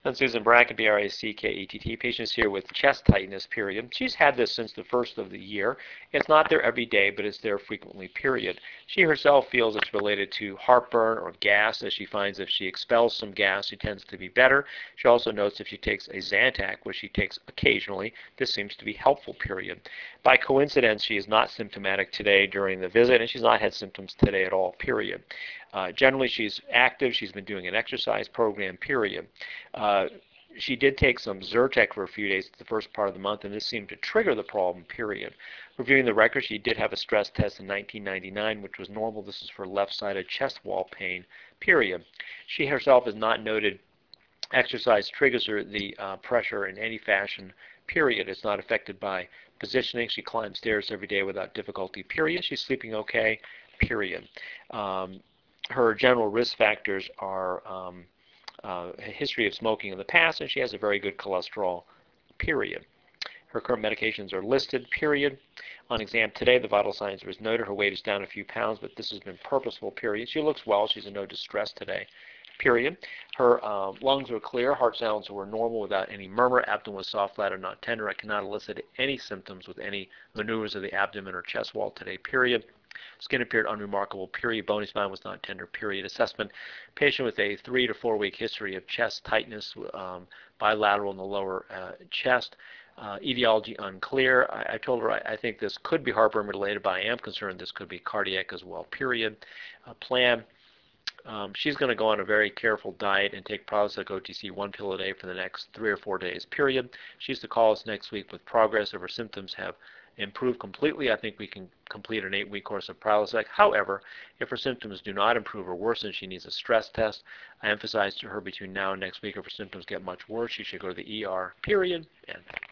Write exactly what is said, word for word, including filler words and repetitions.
And Susan Brackett, B R A C K E T T, patients here with chest tightness, period. She's had this since the first of the year. It's not there every day, but it's there frequently, period. She herself feels it's related to heartburn or gas, as she finds if she expels some gas, she tends to be better. She also notes if she takes a Zantac, which she takes occasionally, this seems to be helpful, period. By coincidence, she is not symptomatic today during the visit, and she's not had symptoms today at all, period. Uh, generally, she's active. She's been doing an exercise program, period. Uh, she did take some Zyrtec for a few days at the first part of the month, and this seemed to trigger the problem, period. Reviewing the record, she did have a stress test in nineteen ninety-nine, which was normal. This is for left-sided chest wall pain, period. She herself has not noted exercise triggers her the uh, pressure in any fashion, period. It's not affected by positioning. She climbs stairs every day without difficulty, period. She's sleeping okay, period. Um, her general risk factors are um, uh, a history of smoking in the past, and she has a very good cholesterol, period. Her current medications are listed, period. On exam today, the vital signs was noted. Her weight is down a few pounds, but this has been purposeful, period. She looks well. She's in no distress today, period. Her uh, lungs were clear. Heart sounds were normal without any murmur. Abdomen was soft, flat, or not tender. I cannot elicit any symptoms with any maneuvers of the abdomen or chest wall today, period. Skin appeared unremarkable, period. Bony spine was not tender, period. Assessment, patient with a three to four week history of chest tightness, um, bilateral in the lower uh, chest. Uh, etiology unclear. I, I told her I, I think this could be heartburn related, but I am concerned this could be cardiac as well, period. Uh, plan, um, she's going to go on a very careful diet and take Prilosec O T C one pill a day for the next three or four days, period. She's to call us next week with progress if her symptoms have improved completely. I think we can complete an eight-week course of Prilosec. However, if her symptoms do not improve or worsen, she needs a stress test. I emphasized to her between now and next week, if her symptoms get much worse, she should go to the E R, period. And